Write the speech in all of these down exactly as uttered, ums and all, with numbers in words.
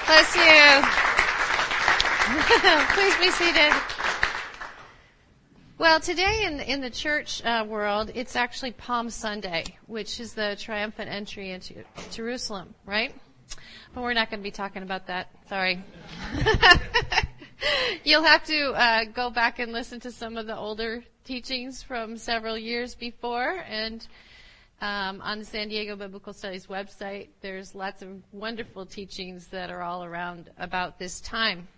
Bless you. Please be seated. Well, today in in the church uh, world, it's actually Palm Sunday, which is the triumphant entry into Jerusalem, right? But we're not going to be talking about that. Sorry. You'll have to uh, go back and listen to some of the older teachings from several years before, and um, on the San Diego Biblical Studies website, there's lots of wonderful teachings that are all around about this time.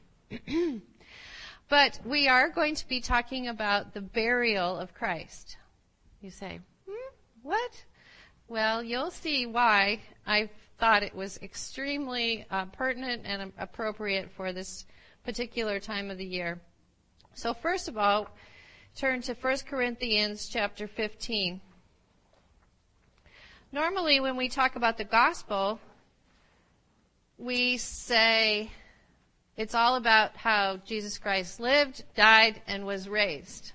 But we are going to be talking about the burial of Christ. You say, hmm, what? Well, you'll see why I thought it was extremely uh, pertinent and appropriate for this particular time of the year. So first of all, turn to First Corinthians chapter fifteen. Normally when we talk about the gospel, we say it's all about how Jesus Christ lived, died, and was raised.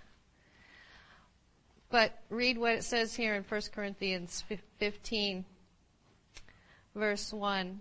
But read what it says here in First Corinthians fifteen, verse one.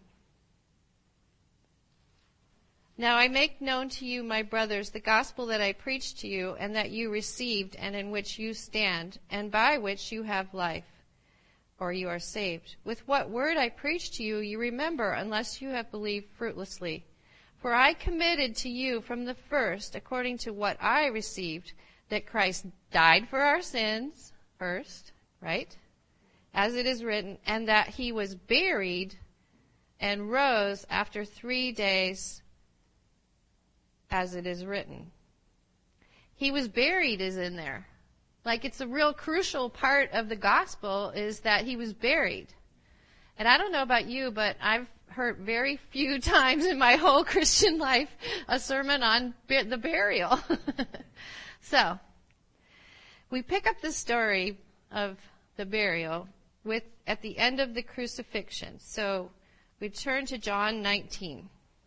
Now I make known to you, my brothers, the gospel that I preached to you, and that you received, and in which you stand, and by which you have life, or you are saved. With what word I preached to you, you remember, unless you have believed fruitlessly. For I committed to you from the first, according to what I received, that Christ died for our sins, first, right? As it is written, and that he was buried and rose after three days, as it is written. He was buried is in there. Like, it's a real crucial part of the gospel is that he was buried. And I don't know about you, but I've heard very few times in my whole Christian life a sermon on the burial. So, we pick up the story of the burial with at the end of the crucifixion. So, we turn to John nineteen.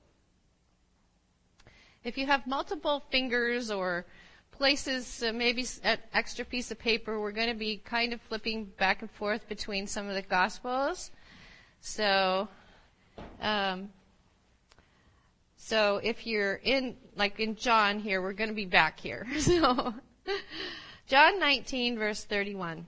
If you have multiple fingers or places, uh, maybe an extra piece of paper, we're going to be kind of flipping back and forth between some of the Gospels. So, um, so if you're in, like in John here, we're going to be back here. So, John nineteen, verse thirty-one.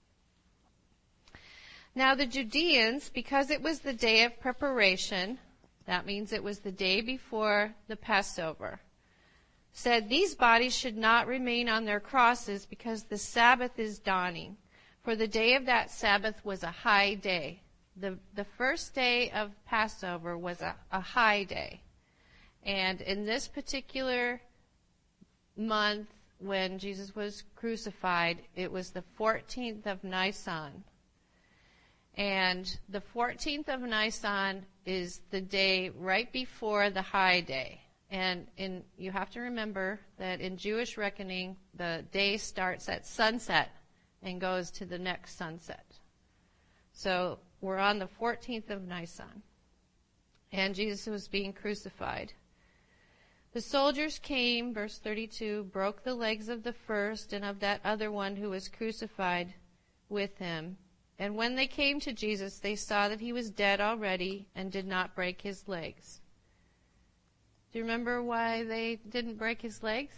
Now the Judeans, because it was the day of preparation, that means it was the day before the Passover, said these bodies should not remain on their crosses because the Sabbath is dawning. For the day of that Sabbath was a high day. The the first day of Passover was a, a high day. And in this particular month when Jesus was crucified, it was the fourteenth of Nisan. And the fourteenth of Nisan is the day right before the high day. And in, you have to remember that in Jewish reckoning, the day starts at sunset and goes to the next sunset. So we're on the fourteenth of Nisan, and Jesus was being crucified. The soldiers came, verse thirty-two, broke the legs of the first and of that other one who was crucified with him. And when they came to Jesus, they saw that he was dead already and did not break his legs. Do you remember why they didn't break his legs?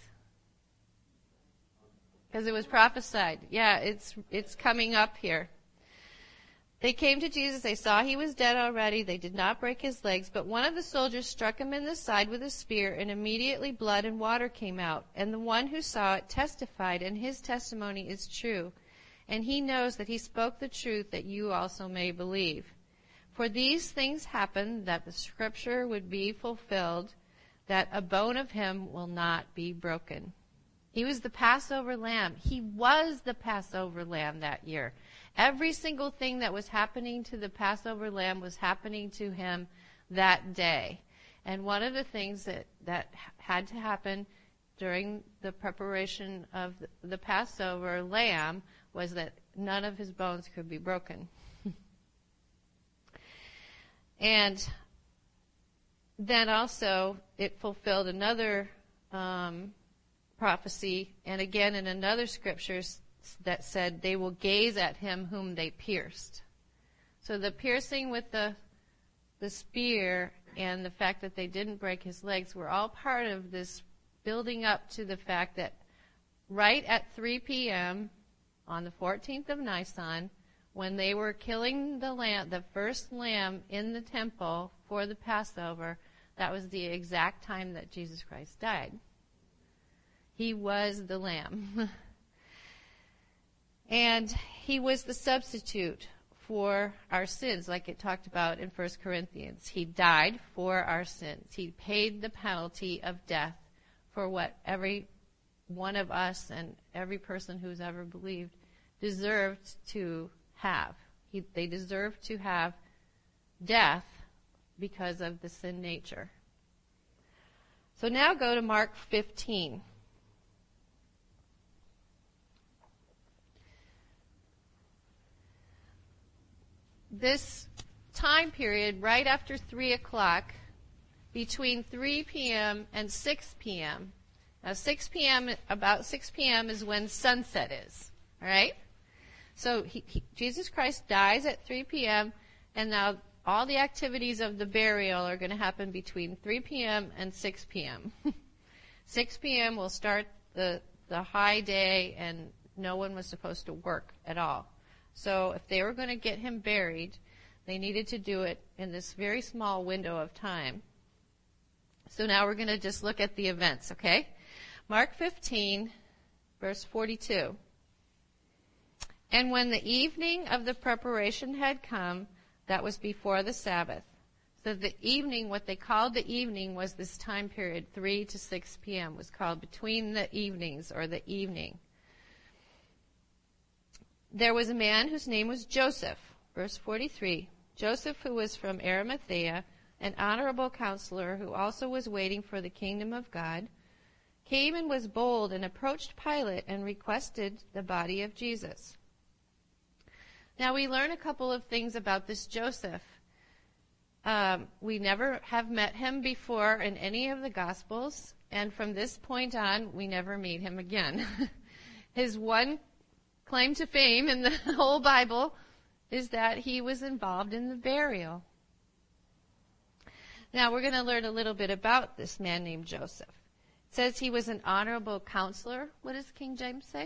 Because it was prophesied. Yeah, it's it's coming up here. They came to Jesus. They saw he was dead already. They did not break his legs. But one of the soldiers struck him in the side with a spear, and immediately blood and water came out. And the one who saw it testified, and his testimony is true. And he knows that he spoke the truth, that you also may believe. For these things happened that the scripture would be fulfilled, that a bone of him will not be broken. He was the Passover lamb. He was the Passover lamb that year. Every single thing that was happening to the Passover lamb was happening to him that day. And one of the things that, that had to happen during the preparation of the, the Passover lamb was that none of his bones could be broken. And then also it fulfilled another um, prophecy, and again in another scripture that said they will gaze at him whom they pierced. So the piercing with the the spear and the fact that they didn't break his legs were all part of this building up to the fact that right at three p.m. on the fourteenth of Nisan, when they were killing the lamb, the first lamb in the temple for the Passover, that was the exact time that Jesus Christ died. He was the lamb. And he was the substitute for our sins, like it talked about in First Corinthians. He died for our sins. He paid the penalty of death for what every one of us and every person who's ever believed deserved to have. He, they deserved to have death because of the sin nature. So now go to Mark fifteen. This time period, right after three o'clock, between three p.m. and six p.m. Now, six p.m., about six p.m. is when sunset is, all right? So he, he, Jesus Christ dies at three p.m., and now all the activities of the burial are going to happen between three p.m. and six p.m. six p.m. will start the, the high day, and no one was supposed to work at all. So if they were going to get him buried, they needed to do it in this very small window of time. So now we're going to just look at the events, okay? Mark fifteen, verse forty-two. And when the evening of the preparation had come, that was before the Sabbath. So the evening, what they called the evening was this time period, three to six p.m. was called between the evenings, or the evening. There was a man whose name was Joseph, verse forty-three. Joseph, who was from Arimathea, an honorable counselor who also was waiting for the kingdom of God, came and was bold and approached Pilate and requested the body of Jesus. Now we learn a couple of things about this Joseph. Um, we never have met him before in any of the Gospels, and from this point on, we never meet him again. His one claim to fame in the whole Bible is that he was involved in the burial. Now we're going to learn a little bit about this man named Joseph. It says he was an honorable counselor. What does King James say?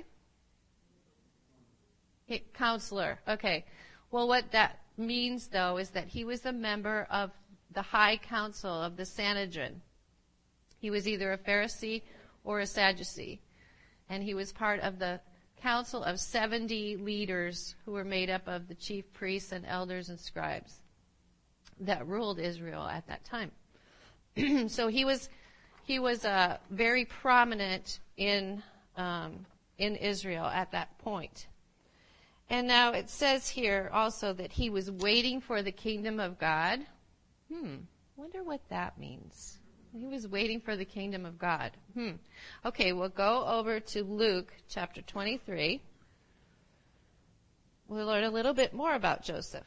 He, counselor. Okay. Well, what that means, though, is that he was a member of the high council of the Sanhedrin. He was either a Pharisee or a Sadducee. And he was part of the council of seventy leaders who were made up of the chief priests and elders and scribes that ruled Israel at that time. So he was he was uh, very prominent in um, in Israel at that point. And now it says here also that he was waiting for the kingdom of God. Hmm, wonder what that means. He was waiting for the kingdom of God. Hmm. Okay, we'll go over to Luke chapter twenty-three. We'll learn a little bit more about Joseph.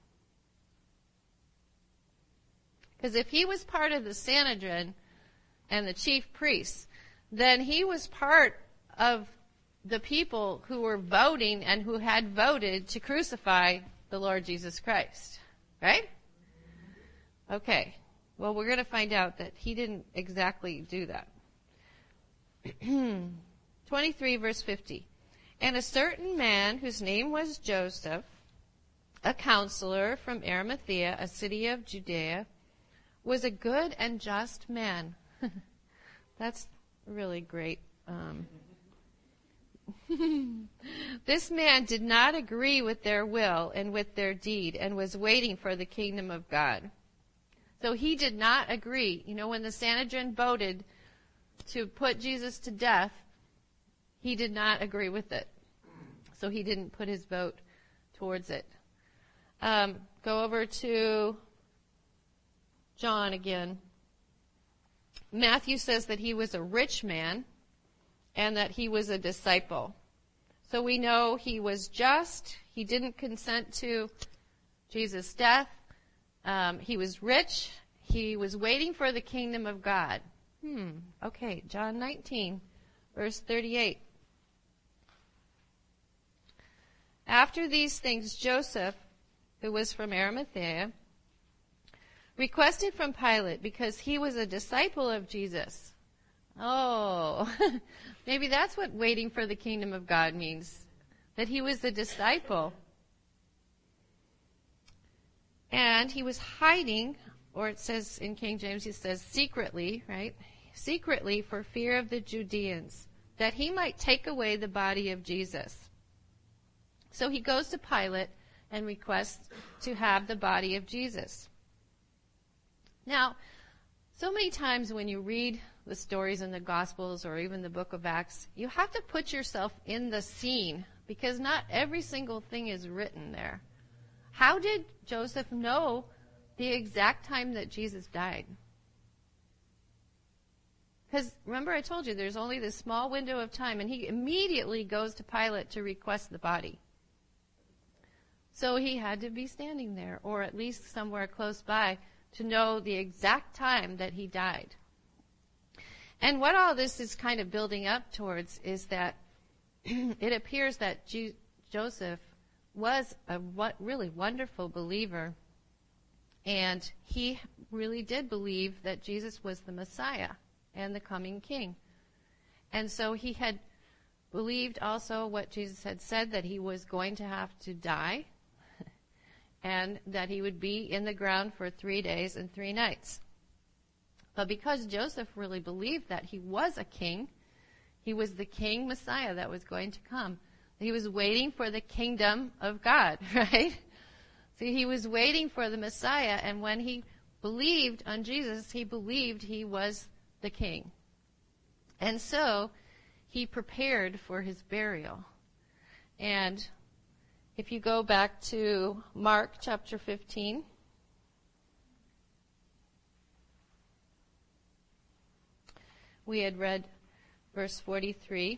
Because if he was part of the Sanhedrin and the chief priests, then he was part of the people who were voting and who had voted to crucify the Lord Jesus Christ. Right? Okay. Well, we're going to find out that he didn't exactly do that. twenty-three, verse fifty. And a certain man whose name was Joseph, a counselor from Arimathea, a city of Judea, was a good and just man. That's really great. Um, this man did not agree with their will and with their deed, and was waiting for the kingdom of God. So he did not agree. You know, when the Sanhedrin voted to put Jesus to death, he did not agree with it. So he didn't put his vote towards it. Um, go over to John again. Matthew says that he was a rich man and that he was a disciple. So we know he was just. He didn't consent to Jesus' death. Um, he was rich. He was waiting for the kingdom of God. Hmm. Okay, John nineteen, verse thirty-eight. After these things, Joseph, who was from Arimathea, requested from Pilate because he was a disciple of Jesus. Oh, maybe that's what waiting for the kingdom of God means, that he was a disciple. And he was hiding, or it says in King James, it says secretly, right? Secretly for fear of the Judeans, that he might take away the body of Jesus. So he goes to Pilate and requests to have the body of Jesus. Now, so many times when you read the stories in the Gospels or even the book of Acts, you have to put yourself in the scene because not every single thing is written there. How did Joseph know the exact time that Jesus died? Because remember I told you there's only this small window of time, and he immediately goes to Pilate to request the body. So he had to be standing there, or at least somewhere close by, to know the exact time that he died. And what all this is kind of building up towards is that it appears that G- Joseph was a what really wonderful believer, and he really did believe that Jesus was the Messiah and the coming king. And so he had believed also what Jesus had said, that he was going to have to die and that he would be in the ground for three days and three nights. But because Joseph really believed that he was a king, he was the king Messiah that was going to come. He was waiting for the kingdom of God, right? So he was waiting for the Messiah, and when he believed on Jesus, he believed he was the king. And so he prepared for his burial. And if you go back to Mark chapter fifteen, we had read verse forty-three.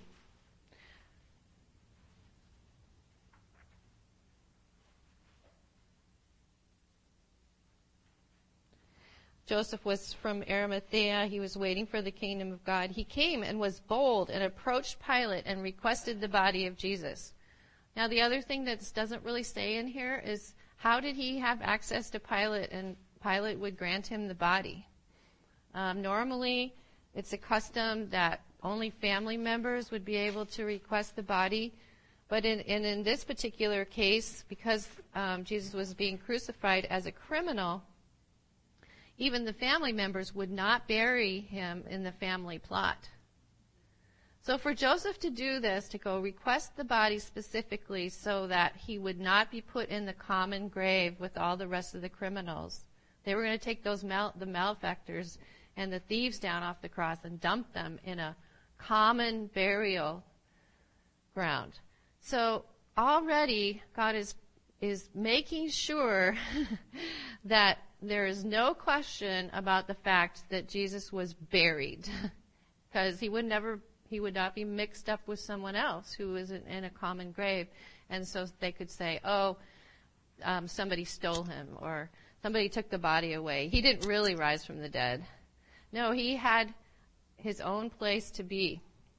Joseph was from Arimathea. He was waiting for the kingdom of God. He came and was bold and approached Pilate and requested the body of Jesus. Now, the other thing that doesn't really say in here is how did he have access to Pilate and Pilate would grant him the body? Um, normally, it's a custom that only family members would be able to request the body. But in, in, in this particular case, because um, Jesus was being crucified as a criminal, even the family members would not bury him in the family plot. So for Joseph to do this, to go request the body specifically so that he would not be put in the common grave with all the rest of the criminals, they were going to take those mal- the malefactors and the thieves down off the cross and dump them in a common burial ground. So already God is is making sure that there is no question about the fact that Jesus was buried, because he would never, he would not be mixed up with someone else who was in, in a common grave, and so they could say, oh, um, somebody stole him, or somebody took the body away. He didn't really rise from the dead. No, he had his own place to be.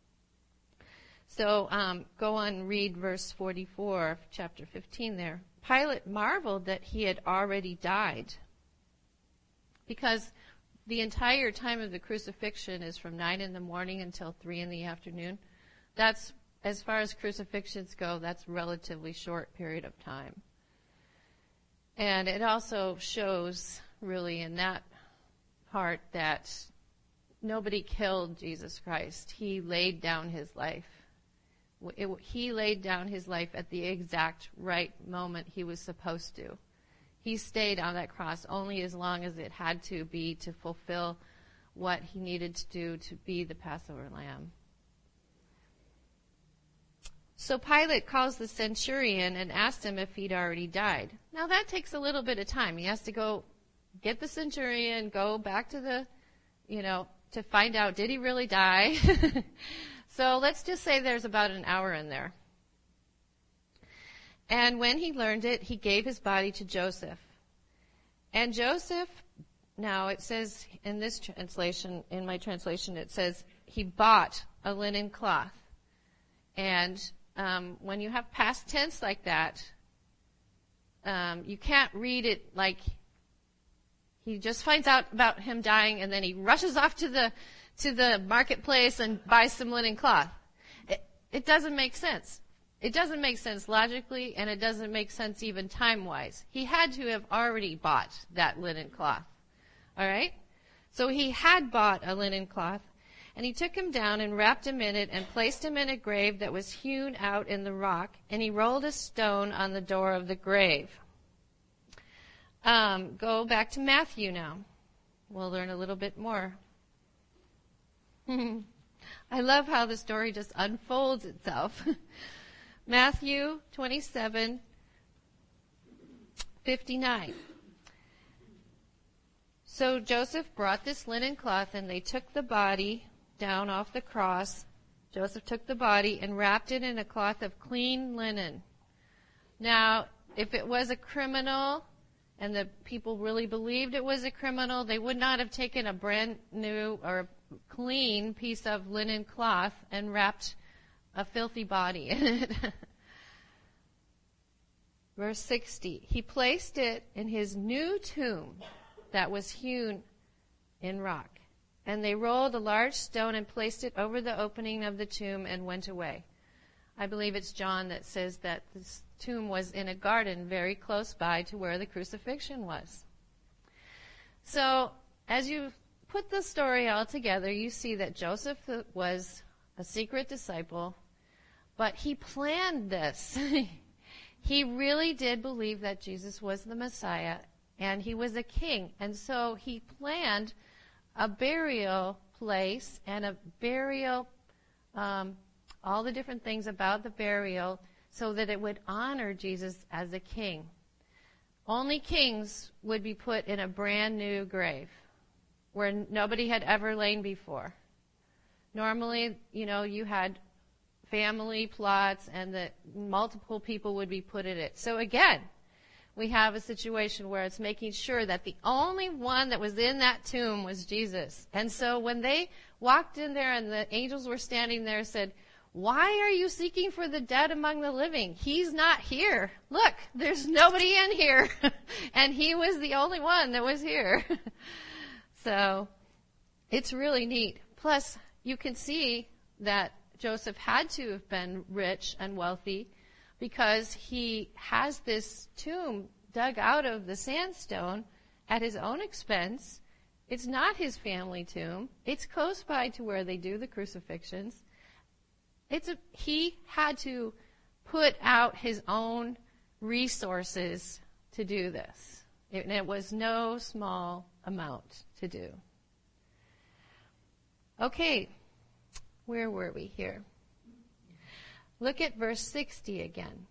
So um, go on and read verse forty-four of chapter fifteen there. Pilate marveled that he had already died, because the entire time of the crucifixion is from nine in the morning until three in the afternoon. That's, as far as crucifixions go, that's a relatively short period of time. And it also shows, really, in that part that nobody killed Jesus Christ. He laid down his life. It, he laid down his life at the exact right moment he was supposed to. He stayed on that cross only as long as it had to be to fulfill what he needed to do to be the Passover lamb. So Pilate calls the centurion and asks him if he'd already died. Now that takes a little bit of time. He has to go get the centurion, go back to the, you know, to find out, did he really die? So let's just say there's about an hour in there. And when he learned it, he gave his body to Joseph. And Joseph, now it says in this translation, in my translation, it says he bought a linen cloth. And um, when you have past tense like that, um, you can't read it like He just finds out about him dying, and then he rushes off to the to the marketplace and buys some linen cloth. It, it doesn't make sense. It doesn't make sense logically, and it doesn't make sense even time-wise. He had to have already bought that linen cloth. All right? So he had bought a linen cloth, and he took him down and wrapped him in it and placed him in a grave that was hewn out in the rock, and he rolled a stone on the door of the grave. Um, go back to Matthew now. We'll learn a little bit more. I love how the story just unfolds itself. Matthew twenty-seven fifty-nine. So Joseph brought this linen cloth, and they took the body down off the cross. Joseph took the body and wrapped it in a cloth of clean linen. Now, if it was a criminal, and the people really believed it was a criminal, they would not have taken a brand new or clean piece of linen cloth and wrapped a filthy body in it. Verse sixty, he placed it in his new tomb that was hewn in rock. And they rolled a large stone and placed it over the opening of the tomb and went away. I believe it's John that says that this tomb was in a garden very close by to where the crucifixion was. So, as you put the story all together, you see that Joseph was a secret disciple, but he planned this. He really did believe that Jesus was the Messiah, and he was a king. And so he planned a burial place and a burial, um, all the different things about the burial, so that it would honor Jesus as a king. Only kings would be put in a brand new grave where nobody had ever lain before. Normally, you know, you had family plots and that multiple people would be put in it. So again, we have a situation where it's making sure that the only one that was in that tomb was Jesus. And so when they walked in there and the angels were standing there and said, "Why are you seeking for the dead among the living? He's not here. Look, there's nobody in here." And he was the only one that was here. So it's really neat. Plus, you can see that Joseph had to have been rich and wealthy, because he has this tomb dug out of the sandstone at his own expense. It's not his family tomb. It's close by to where they do the crucifixions. It's a, he had to put out his own resources to do this. It, and it was no small amount to do. Okay, where were we here? Look at verse sixty again.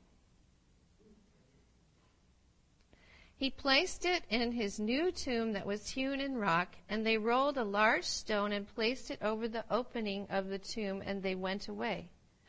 He placed it in his new tomb that was hewn in rock, and they rolled a large stone and placed it over the opening of the tomb, and they went away.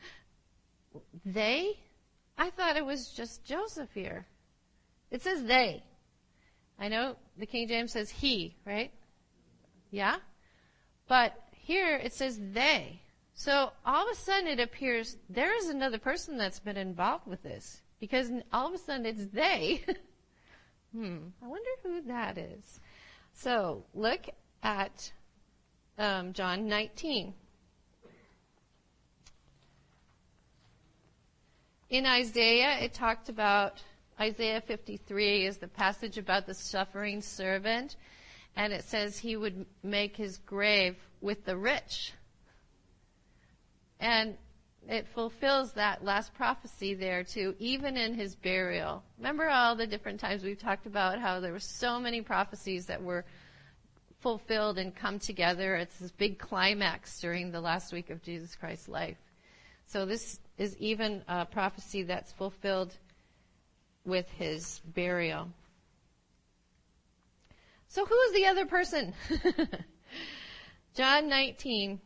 They? I thought it was just Joseph here. It says they. I know the King James says he, right? Yeah? But here it says they. So all of a sudden it appears there is another person that's been involved with this, because all of a sudden it's they. hmm, I wonder who that is. So look at um, John nineteen. In Isaiah, it talked about, Isaiah fifty-three is the passage about the suffering servant, and it says he would make his grave with the rich. And it fulfills that last prophecy there too, even in his burial. Remember all the different times we've talked about how there were so many prophecies that were fulfilled and come together. It's this big climax during the last week of Jesus Christ's life. So this is even a prophecy that's fulfilled with his burial. So who is the other person? John nineteen.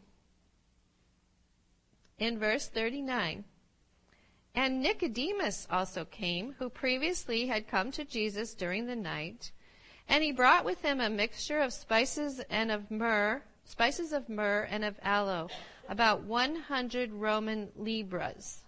In verse thirty-nine, and Nicodemus also came, who previously had come to Jesus during the night, and he brought with him a mixture of spices and of myrrh, spices of myrrh and of aloe, about one hundred Roman libras.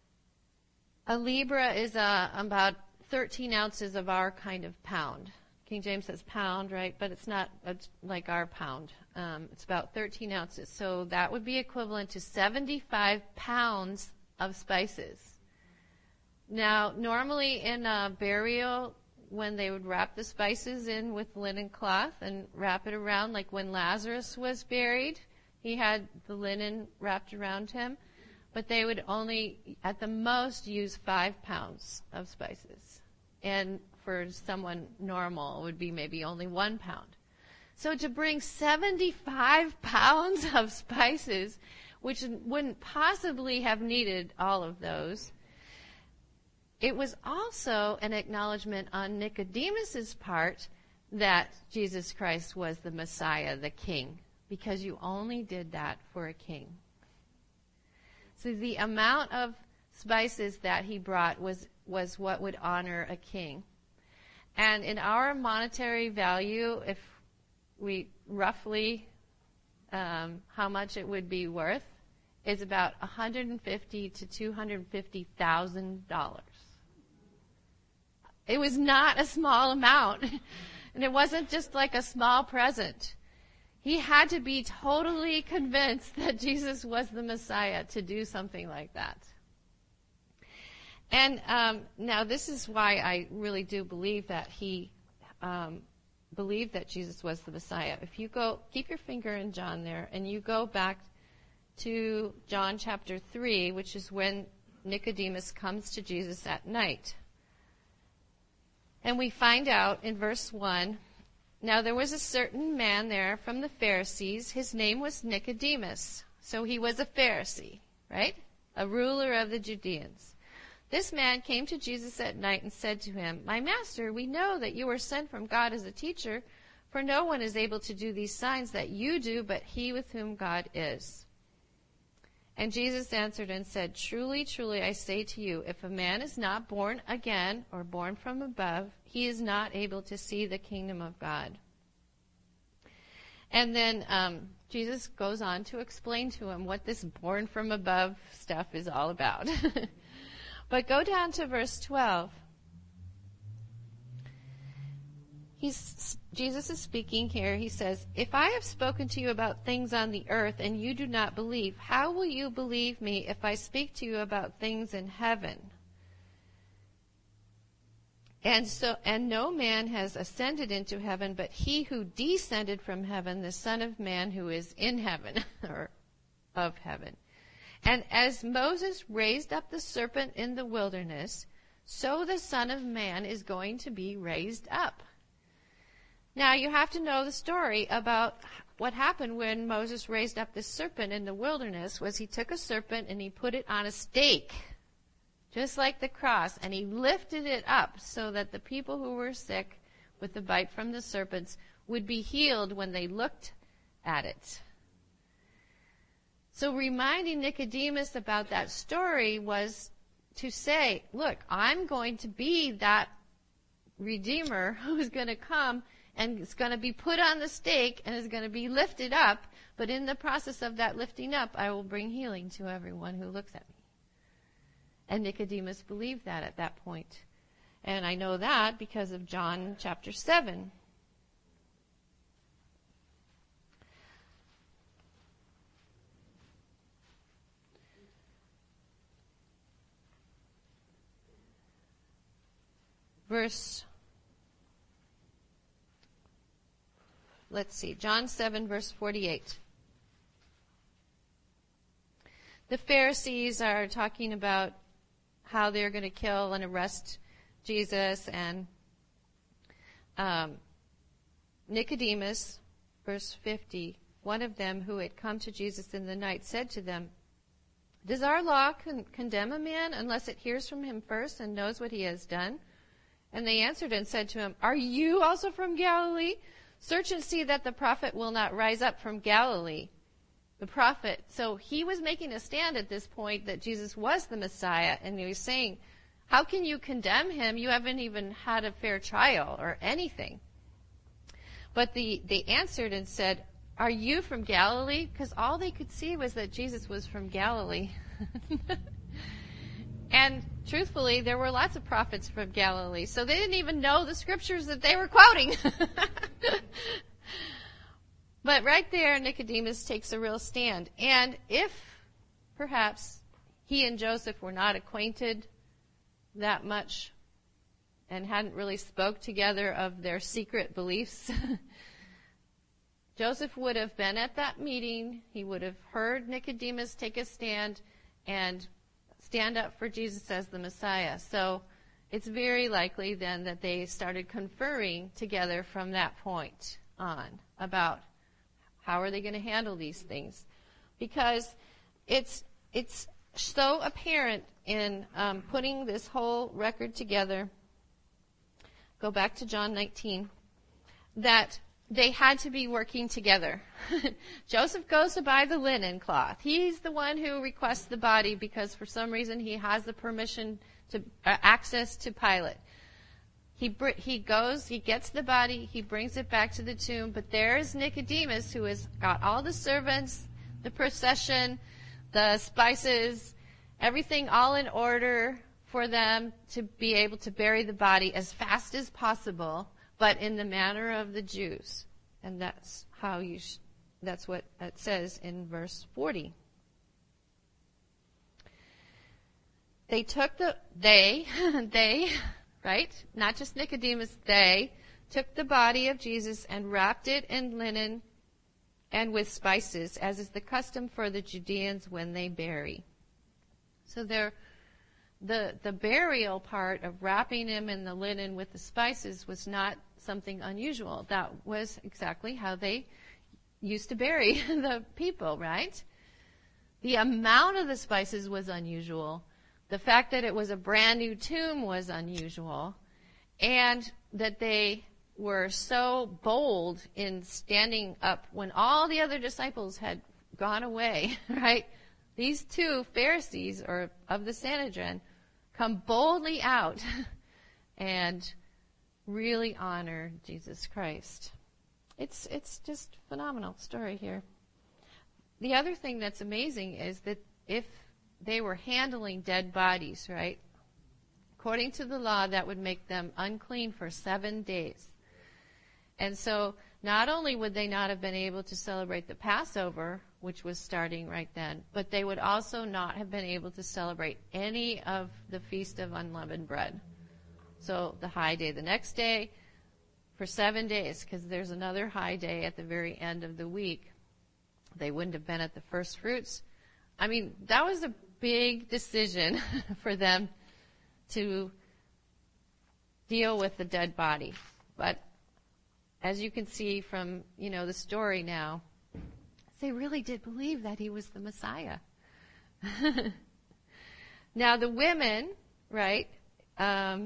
A libra is uh, about thirteen ounces of our kind of pound. King James says pound, right? But it's not it's like our pound. Um, it's about thirteen ounces. So that would be equivalent to seventy-five pounds of spices. Now, normally in a burial, when they would wrap the spices in with linen cloth and wrap it around, like when Lazarus was buried, he had the linen wrapped around him. But they would only, at the most, use five pounds of spices. And for someone normal, it would be maybe only one pound. So to bring seventy-five pounds of spices, which wouldn't possibly have needed all of those, it was also an acknowledgement on Nicodemus's part that Jesus Christ was the Messiah, the King, because you only did that for a king. So the amount of spices that he brought was, was what would honor a king. And in our monetary value, if we roughly um, how much it would be worth, is about one hundred fifty to two hundred fifty thousand dollars. It was not a small amount, and it wasn't just like a small present. He had to be totally convinced that Jesus was the Messiah to do something like that. And um, now this is why I really do believe that he um, believed that Jesus was the Messiah. If you go, keep your finger in John there, and you go back to John chapter three, which is when Nicodemus comes to Jesus at night. And we find out in verse one, now there was a certain man there from the Pharisees. His name was Nicodemus. So he was a Pharisee, right? A ruler of the Judeans. This man came to Jesus at night and said to him, "My master, we know that you are sent from God as a teacher, for no one is able to do these signs that you do, but he with whom God is." And Jesus answered and said, "Truly, truly, I say to you, if a man is not born again or born from above, he is not able to see the kingdom of God." And then um, Jesus goes on to explain to him what this born from above stuff is all about. But go down to verse twelve. He's, Jesus is speaking here. He says, "If I have spoken to you about things on the earth and you do not believe, how will you believe me if I speak to you about things in heaven? And so, and no man has ascended into heaven, but he who descended from heaven, the Son of Man who is in heaven," or of heaven. "And as Moses raised up the serpent in the wilderness, so the Son of Man is going to be raised up." Now, you have to know the story about what happened when Moses raised up the serpent in the wilderness. Was he took a serpent and he put it on a stake, just like the cross, and he lifted it up so that the people who were sick with the bite from the serpents would be healed when they looked at it. So reminding Nicodemus about that story was to say, look, I'm going to be that Redeemer who's going to come and it's going to be put on the stake and is going to be lifted up. But in the process of that lifting up, I will bring healing to everyone who looks at me. And Nicodemus believed that at that point. And I know that because of John chapter seven. Verse, let's see, John seven, verse forty-eight. The Pharisees are talking about how they're going to kill and arrest Jesus, and um, Nicodemus, verse fifty, one of them who had come to Jesus in the night said to them, "Does our law con- condemn a man unless it hears from him first and knows what he has done?" And they answered and said to him, "Are you also from Galilee? Search and see that the prophet will not rise up from Galilee." The prophet, so he was making a stand at this point that Jesus was the Messiah, and he was saying, how can you condemn him? You haven't even had a fair trial or anything. But the, they answered and said, "Are you from Galilee?" Because all they could see was that Jesus was from Galilee. And truthfully, there were lots of prophets from Galilee, so they didn't even know the scriptures that they were quoting. But right there, Nicodemus takes a real stand. And if perhaps he and Joseph were not acquainted that much and hadn't really spoke together of their secret beliefs, Joseph would have been at that meeting. He would have heard Nicodemus take a stand and stand up for Jesus as the Messiah. So it's very likely then that they started conferring together from that point on about how are they going to handle these things. Because it's it's so apparent in um, putting this whole record together. Go back to John nineteen. That they had to be working together. Joseph goes to buy the linen cloth. He's the one who requests the body because for some reason he has the permission to uh, access to Pilate. He br- he goes, he gets the body, he brings it back to the tomb, but there is Nicodemus who has got all the servants, the procession, the spices, everything all in order for them to be able to bury the body as fast as possible, but in the manner of the Jews. And that's how you, sh- that's what it says in verse forty. They took the, they, they, right? Not just Nicodemus, they took the body of Jesus and wrapped it in linen and with spices, as is the custom for the Judeans when they bury. So they're, the, the burial part of wrapping him in the linen with the spices was not something unusual. That was exactly how they used to bury the people, right? The amount of the spices was unusual. The fact that it was a brand new tomb was unusual. And that they were so bold in standing up when all the other disciples had gone away, right? These two Pharisees, or of the Sanhedrin, come boldly out and really honor Jesus Christ. It's it's just a phenomenal story here. The other thing that's amazing is that if they were handling dead bodies, right? According to the law, that would make them unclean for seven days. And so not only would they not have been able to celebrate the Passover, which was starting right then, but they would also not have been able to celebrate any of the Feast of Unleavened Bread. So the high day the next day for seven days, because there's another high day at the very end of the week. They wouldn't have been at the first fruits. I mean, that was a big decision for them to deal with the dead body. But as you can see from, you know, the story now, they really did believe that he was the Messiah. Now the women, right, um,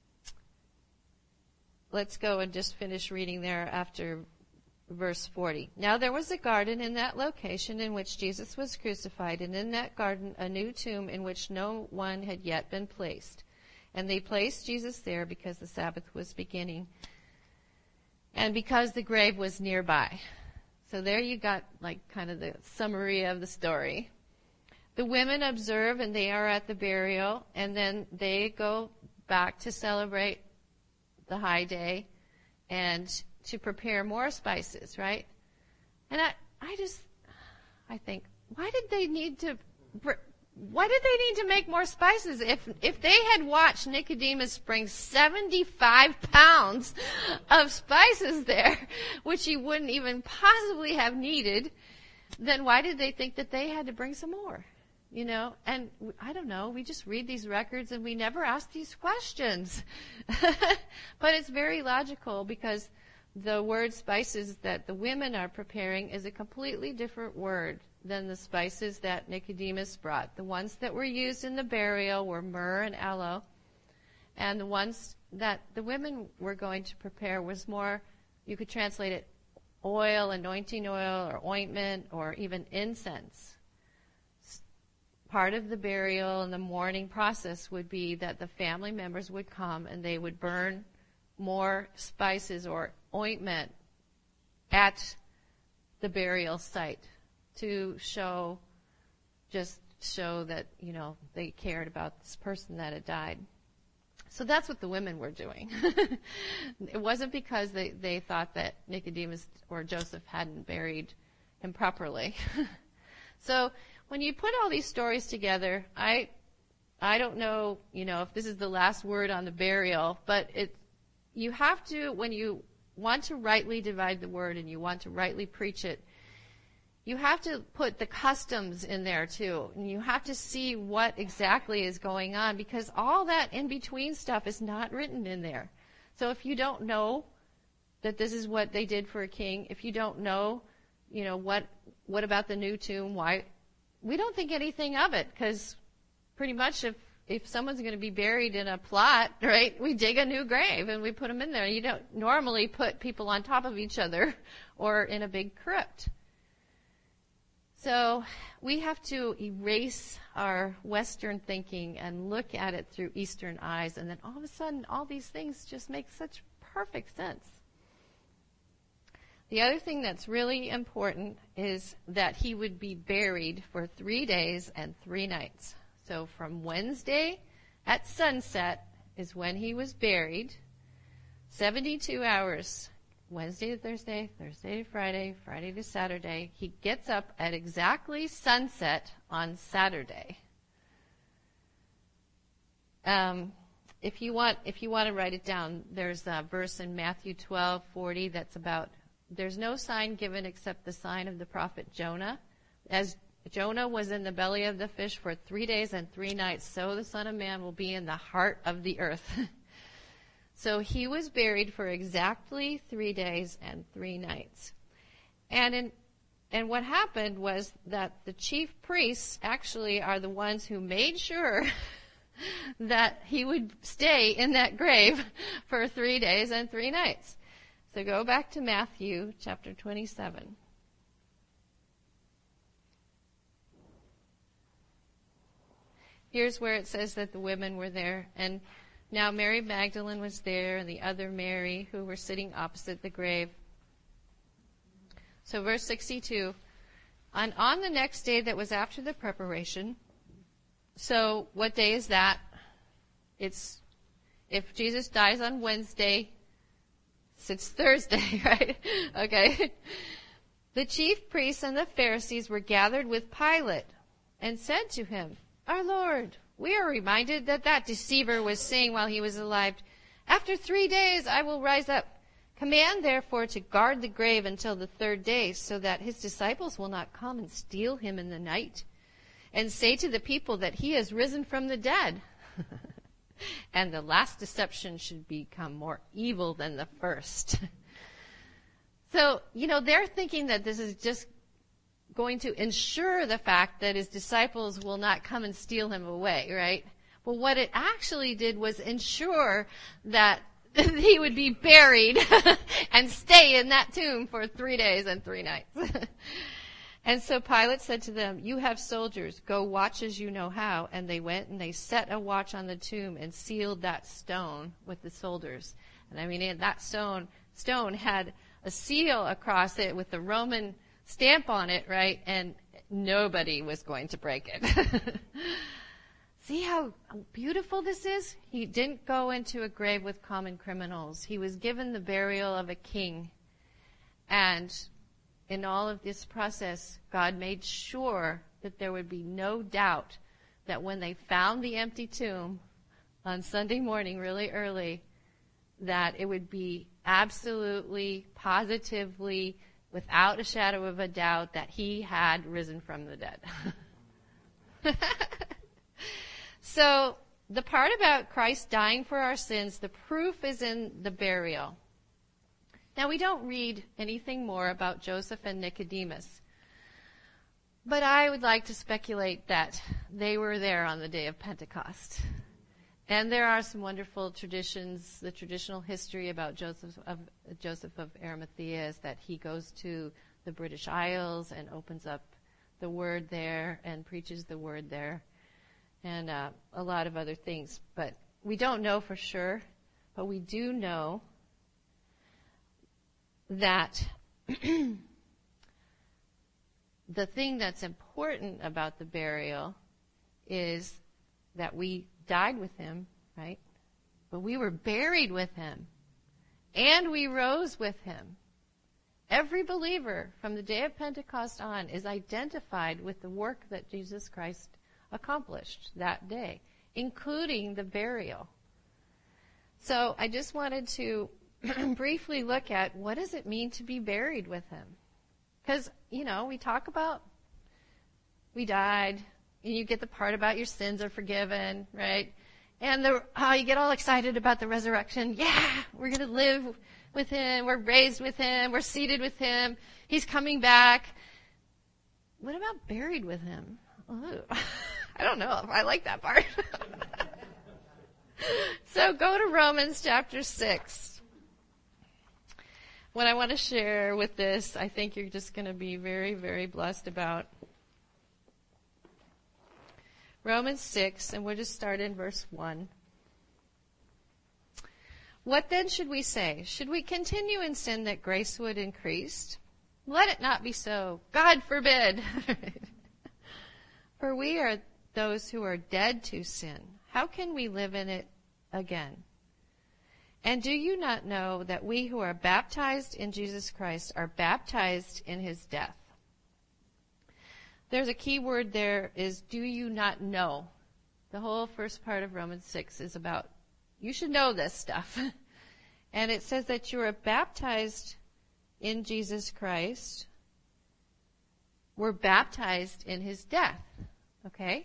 let's go and just finish reading there after verse forty. Now there was a garden in that location in which Jesus was crucified, and in that garden a new tomb in which no one had yet been placed. And they placed Jesus there because the Sabbath was beginning and because the grave was nearby. So there you got like kind of the summary of the story. The women observe and they are at the burial, and then they go back to celebrate the high day and to prepare more spices, right? And I, I just, I think, why did they need to, why did they need to make more spices? If, if they had watched Nicodemus bring seventy-five pounds of spices there, which he wouldn't even possibly have needed, then why did they think that they had to bring some more? You know, and I don't know, we just read these records and we never ask these questions. But it's very logical because the word spices that the women are preparing is a completely different word than the spices that Nicodemus brought. The ones that were used in the burial were myrrh and aloe, and the ones that the women were going to prepare was more, you could translate it, oil, anointing oil, or ointment, or even incense. Part of the burial and the mourning process would be that the family members would come and they would burn more spices or ointment at the burial site to show just show that, you know, they cared about this person that had died. So that's what the women were doing. It wasn't because they, they thought that Nicodemus or Joseph hadn't buried him properly. So when you put all these stories together, I I don't know, you know, if this is the last word on the burial, but it you have to, when you want to rightly divide the word and you want to rightly preach it, you have to put the customs in there too. And you have to see what exactly is going on, because all that in-between stuff is not written in there. So if you don't know that this is what they did for a king, if you don't know, you know, what what about the new tomb, why, we don't think anything of it, because pretty much if, if someone's going to be buried in a plot, right, we dig a new grave and we put them in there. You don't normally put people on top of each other or in a big crypt. So we have to erase our Western thinking and look at it through Eastern eyes, and then all of a sudden all these things just make such perfect sense. The other thing that's really important is that he would be buried for three days and three nights. So from Wednesday at sunset is when he was buried, seventy-two hours, Wednesday to Thursday, Thursday to Friday, Friday to Saturday. He gets up at exactly sunset on Saturday. Um, if you want, if you want to write it down, there's a verse in Matthew twelve forty that's about, there's no sign given except the sign of the prophet Jonah. As Jonah was in the belly of the fish for three days and three nights, so the Son of Man will be in the heart of the earth. So he was buried for exactly three days and three nights. And in, and what happened was that the chief priests actually are the ones who made sure that he would stay in that grave for three days and three nights. So go back to Matthew chapter twenty-seven. Here's where it says that the women were there, and now Mary Magdalene was there, and the other Mary, who were sitting opposite the grave. So verse sixty-two, and on the next day that was after the preparation, so what day is that? It's, if Jesus dies on Wednesday, it's Thursday, right? Okay. The chief priests and the Pharisees were gathered with Pilate and said to him, "Our Lord, we are reminded that that deceiver was saying while he was alive, 'After three days I will rise up.' Command, therefore, to guard the grave until the third day, so that his disciples will not come and steal him in the night. And say to the people that he has risen from the dead." And the last deception should become more evil than the first. So, you know, they're thinking that this is just going to ensure the fact that his disciples will not come and steal him away, right? But what it actually did was ensure that he would be buried and stay in that tomb for three days and three nights. And so Pilate said to them, "You have soldiers, go watch as you know how." And they went and they set a watch on the tomb and sealed that stone with the soldiers. And I mean, that stone, stone had a seal across it with the Roman stamp on it, right? And nobody was going to break it. See how beautiful this is? He didn't go into a grave with common criminals. He was given the burial of a king. And in all of this process, God made sure that there would be no doubt that when they found the empty tomb on Sunday morning really early, that it would be absolutely, positively, without a shadow of a doubt that he had risen from the dead. So the part about Christ dying for our sins, the proof is in the burial. Now, we don't read anything more about Joseph and Nicodemus, but I would like to speculate that they were there on the day of Pentecost. And there are some wonderful traditions. The traditional history about Joseph of, Joseph of Arimathea is that he goes to the British Isles and opens up the word there and preaches the word there, and uh, a lot of other things. But we don't know for sure, but we do know that the thing that's important about the burial is that we died with him, right? But we were buried with him. And we rose with him. Every believer from the day of Pentecost on is identified with the work that Jesus Christ accomplished that day, including the burial. So I just wanted to briefly look at what does it mean to be buried with him? Because, you know, we talk about we died, and you get the part about your sins are forgiven, right? And the, oh, you get all excited about the resurrection. Yeah, we're going to live with him. We're raised with him. We're seated with him. He's coming back. What about buried with him? Ooh, I don't know if I like that part. So go to Romans chapter six. What I want to share with this, I think you're just going to be very, very blessed about. Romans six, and we'll just start in verse one. What then should we say? Should we continue in sin that grace would increase? Let it not be so. God forbid. For we are those who are dead to sin. How can we live in it again? And do you not know that we who are baptized in Jesus Christ are baptized in his death? There's a key word there is, do you not know? The whole first part of Romans six is about, you should know this stuff. And it says that you are baptized in Jesus Christ. We're baptized in his death. Okay?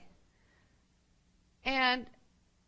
And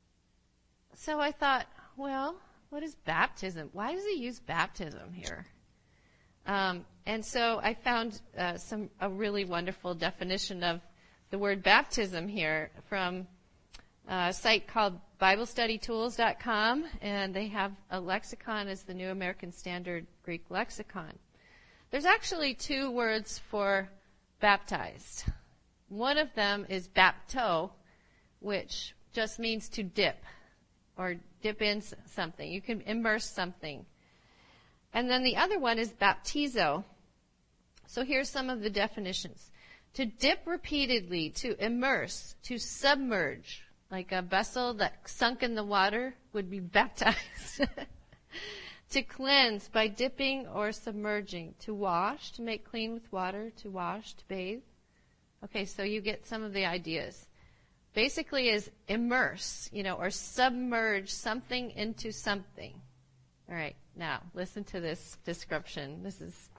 so I thought, well, what is baptism? Why does he use baptism here? Um, and so I found uh, some a really wonderful definition of the word baptism here from a site called Bible Study Tools dot com, and they have a lexicon as the New American Standard Greek Lexicon. There's actually two words for baptized. One of them is bapto, which just means to dip or dip in something. You can immerse something. And then the other one is baptizo. So here's some of the definitions. To dip repeatedly, to immerse, to submerge, like a vessel that sunk in the water would be baptized. To cleanse by dipping or submerging. To wash, to make clean with water, to wash, to bathe. Okay, so you get some of the ideas. Basically is immerse, you know, or submerge something into something. All right, now listen to this description. This is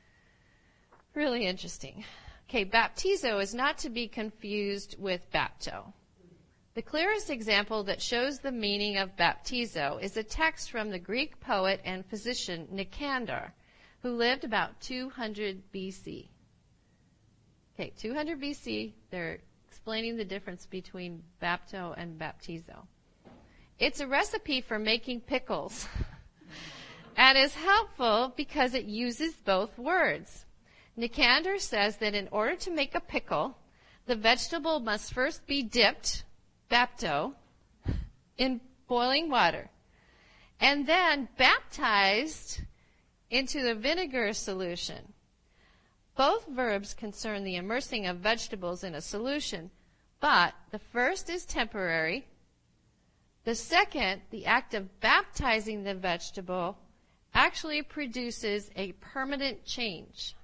really interesting. Okay, baptizo is not to be confused with bapto. The clearest example that shows the meaning of baptizo is a text from the Greek poet and physician Nicander, who lived about two hundred B C. Okay, two hundred B C, they're explaining the difference between bapto and baptizo. It's a recipe for making pickles and is helpful because it uses both words. Nicander says that in order to make a pickle, the vegetable must first be dipped, bapto, in boiling water, and then baptized into the vinegar solution. Both verbs concern the immersing of vegetables in a solution, but the first is temporary. The second, the act of baptizing the vegetable, actually produces a permanent change.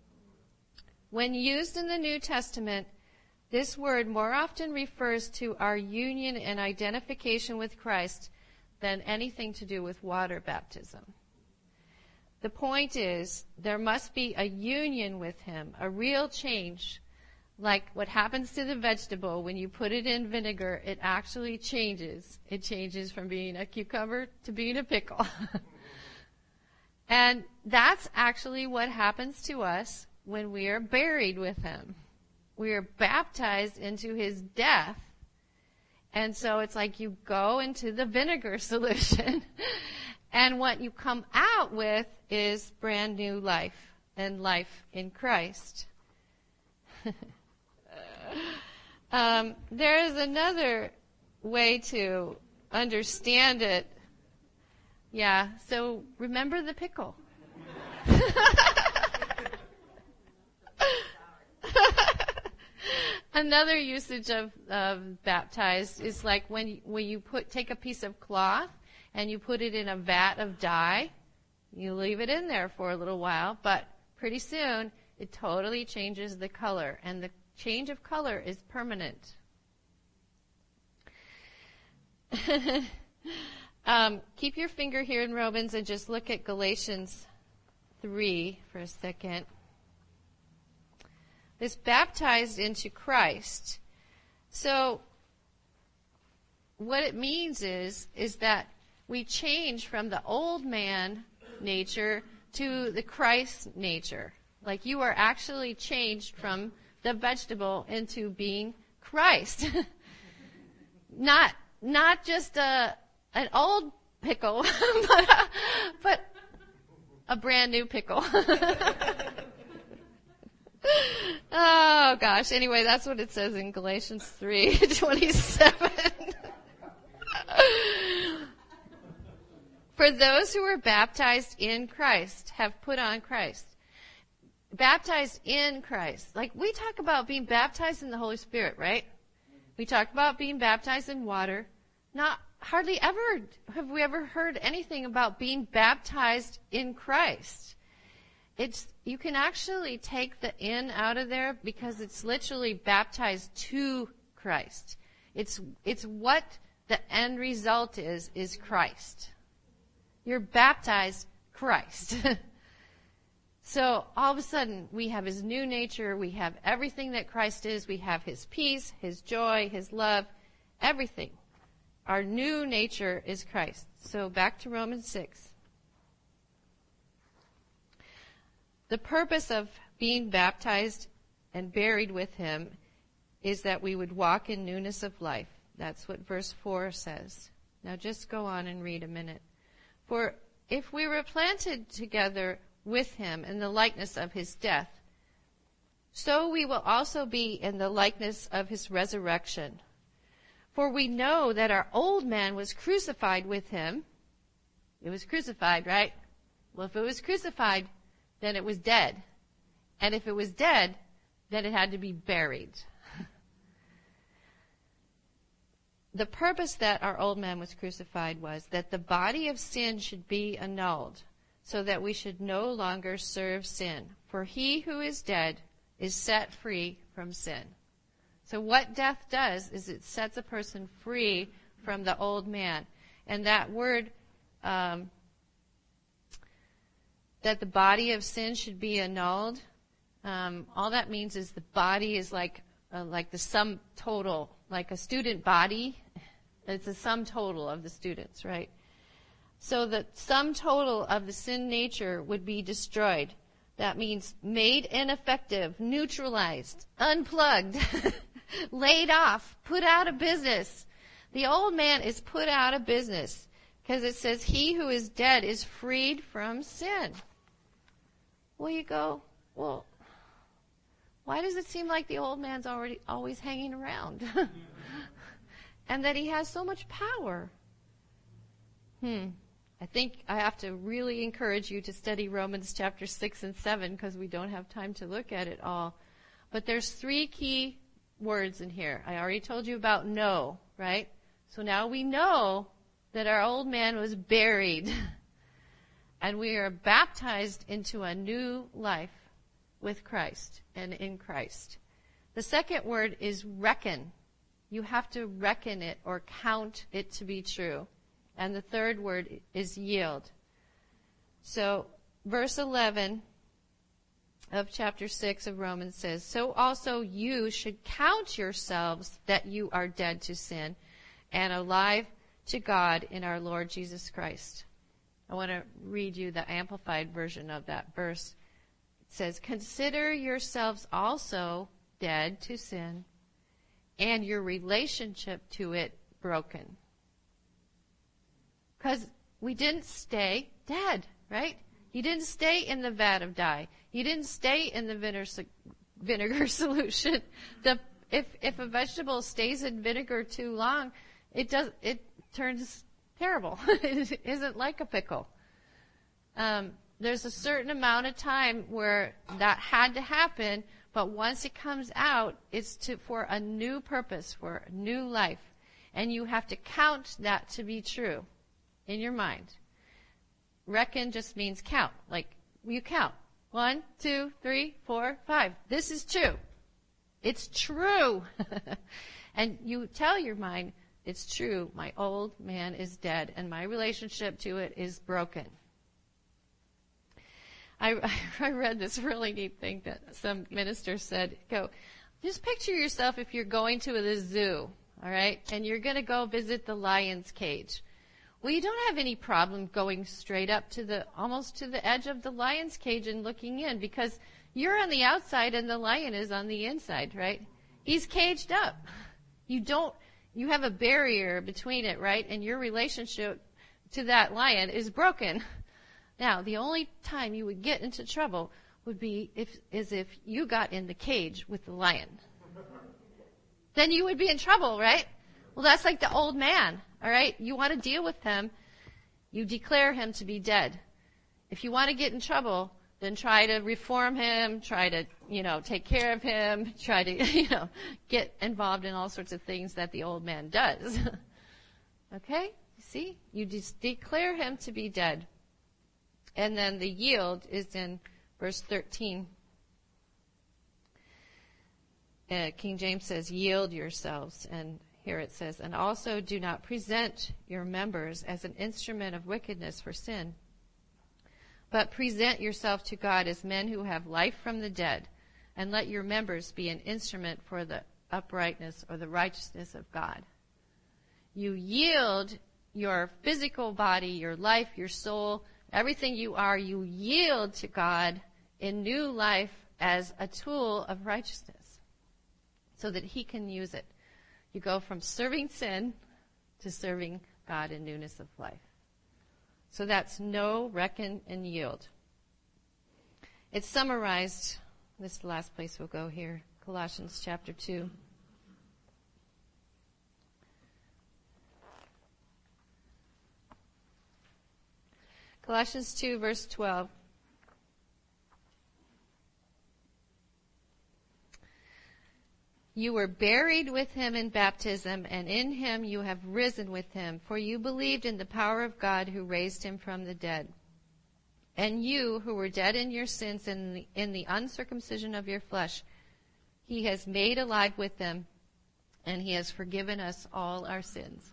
When used in the New Testament, this word more often refers to our union and identification with Christ than anything to do with water baptism. The point is, there must be a union with him, a real change. Like what happens to the vegetable when you put it in vinegar, it actually changes. It changes from being a cucumber to being a pickle. And that's actually what happens to us when we are buried with him. We are baptized into his death. And so it's like you go into the vinegar solution, and what you come out with is brand new life and life in Christ. um, there is another way to understand it. Yeah, so remember the pickle. Another usage of, of baptized is like when you, when you put take a piece of cloth and you put it in a vat of dye. You leave it in there for a little while, but pretty soon it totally changes the color, and the change of color is permanent. um, keep your finger here in Romans and just look at Galatians three for a second. This baptized into Christ. So what it means is, is that we change from the old man nature to the Christ nature. Like you are actually changed from the vegetable into being Christ. not not just a an old pickle, but, a, but a brand new pickle. Oh gosh. Anyway, that's what it says in Galatians three twenty-seven. For those who were baptized in Christ have put on Christ. Baptized in Christ. Like we talk about being baptized in the Holy Spirit, right? We talk about being baptized in water. Not hardly ever have we ever heard anything about being baptized in Christ. It's you can actually take the in out of there because it's literally baptized to Christ. It's it's what the end result is is Christ. You're baptized Christ. So all of a sudden we have his new nature, we have everything that Christ is, we have his peace, his joy, his love, everything. Our new nature is Christ. So back to Romans six. The purpose of being baptized and buried with him is that we would walk in newness of life. That's what verse four says. Now just go on and read a minute. For if we were planted together with him in the likeness of his death, so we will also be in the likeness of his resurrection. For we know that our old man was crucified with him. It was crucified, right? Well, if it was crucified, then it was dead. And if it was dead, then it had to be buried. The purpose that our old man was crucified was that the body of sin should be annulled, so that we should no longer serve sin. For he who is dead is set free from sin. So what death does is it sets a person free from the old man. And that word, um, that the body of sin should be annulled, um, all that means is the body is like uh, like the sum total, like a student body. It's the sum total of the students, right? So the sum total of the sin nature would be destroyed. That means made ineffective, neutralized, unplugged, laid off, put out of business. The old man is put out of business because it says he who is dead is freed from sin. Well, you go, well, why does it seem like the old man's already always hanging around? And that he has so much power? Hmm. I think I have to really encourage you to study Romans chapter six and seven because we don't have time to look at it all. But there's three key words in here. I already told you about know, right? So now we know that our old man was buried and we are baptized into a new life with Christ and in Christ. The second word is reckon. You have to reckon it or count it to be true. And the third word is yield. So verse eleven of chapter six of Romans says, so also you should count yourselves that you are dead to sin and alive to God in our Lord Jesus Christ. I want to read you the amplified version of that verse. It says, consider yourselves also dead to sin and your relationship to it broken. Because we didn't stay dead, right? You didn't stay in the vat of dye. You didn't stay in the vinegar, vinegar solution. The, if, if a vegetable stays in vinegar too long, it does, it turns terrible. It isn't like a pickle. Um, there's a certain amount of time where that had to happen, But once it comes out, it's to, for a new purpose, for a new life. And you have to count that to be true in your mind. Reckon just means count. Like, you count. One, two, three, four, five. This is true. It's true. And you tell your mind, it's true. My old man is dead, and my relationship to it is broken. I, I read this really neat thing that some minister said. Go, just picture yourself if you're going to the zoo, all right, and you're going to go visit the lion's cage. Well, you don't have any problem going straight up to the, almost to the edge of the lion's cage and looking in, because you're on the outside and the lion is on the inside, right? He's caged up. You don't, you have a barrier between it, right? And your relationship to that lion is broken. Now, the only time you would get into trouble would be if, is if you got in the cage with the lion. Then you would be in trouble, right? Well, that's like the old man, all right? You want to deal with him, you declare him to be dead. If you want to get in trouble, then try to reform him, try to, you know, take care of him, try to, you know, get involved in all sorts of things that the old man does. Okay? You see? You just declare him to be dead. And then the yield is in verse thirteen. Uh, King James says, yield yourselves. And here it says, and also do not present your members as an instrument of wickedness for sin, but present yourself to God as men who have life from the dead, and let your members be an instrument for the uprightness or the righteousness of God. You yield your physical body, your life, your soul, everything you are, you yield to God in new life as a tool of righteousness so that he can use it. You go from serving sin to serving God in newness of life. So that's know, reckon, and yield. It's summarized, this is the last place we'll go here, Colossians chapter two. Colossians two, verse twelve. You were buried with him in baptism, and in him you have risen with him, for you believed in the power of God who raised him from the dead. And you, who were dead in your sins and in the, in the uncircumcision of your flesh, he has made alive with him, and he has forgiven us all our sins.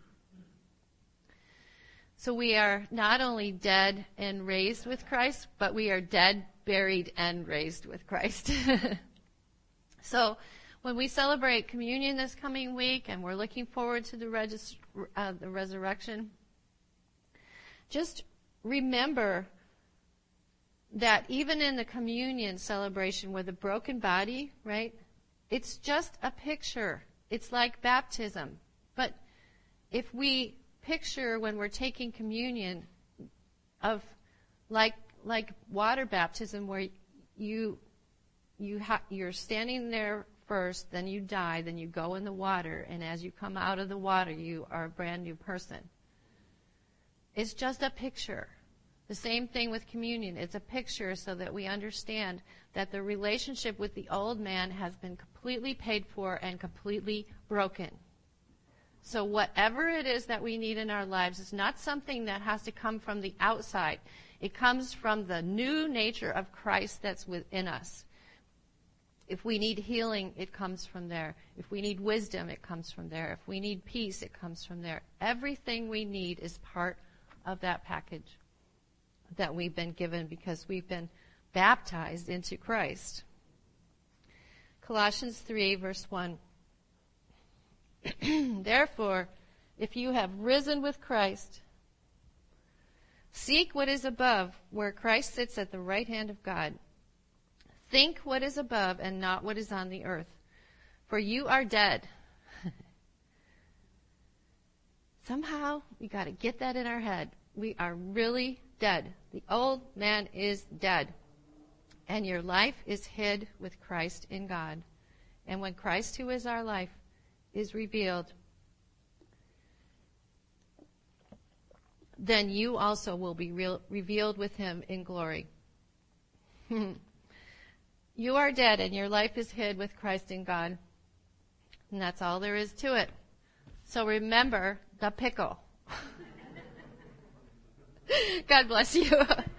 So we are not only dead and raised with Christ, but we are dead, buried, and raised with Christ. So when we celebrate communion this coming week, and we're looking forward to the, regis- uh, the resurrection, just remember that even in the communion celebration with a broken body, right, it's just a picture. It's like baptism. But if we picture when we're taking communion of like like water baptism, where you you ha- you're standing there first, then you die, then you go in the water, and as you come out of the water, you are a brand new person. It's just a picture. The same thing with communion. It's a picture so that we understand that the relationship with the old man has been completely paid for and completely broken. So whatever it is that we need in our lives is not something that has to come from the outside. It comes from the new nature of Christ that's within us. If we need healing, it comes from there. If we need wisdom, it comes from there. If we need peace, it comes from there. Everything we need is part of that package that we've been given because we've been baptized into Christ. Colossians three, verse one. Therefore, if you have risen with Christ, seek what is above, where Christ sits at the right hand of God. Think what is above and not what is on the earth, for you are dead. Somehow, we got to get that in our head. We are really dead. The old man is dead. And your life is hid with Christ in God. And when Christ, who is our life, is revealed, then you also will be real, revealed with him in glory. You are dead and your life is hid with Christ in God. And that's all there is to it. So remember the pickle. God bless you.